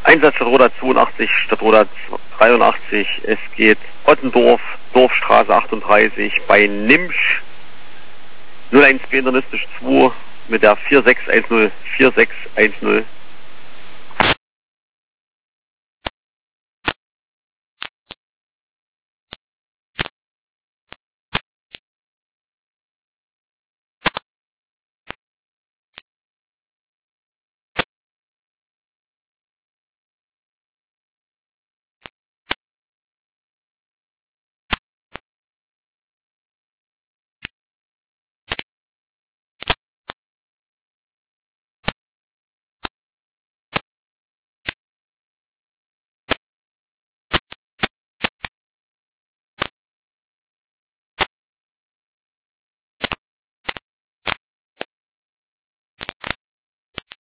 Einsatz Stadtroda 82, Stadtroda 83. Es geht Ottendorf, Dorfstraße 38 bei Nimsch. 012 internistisch 2 mit der 4610, 4610.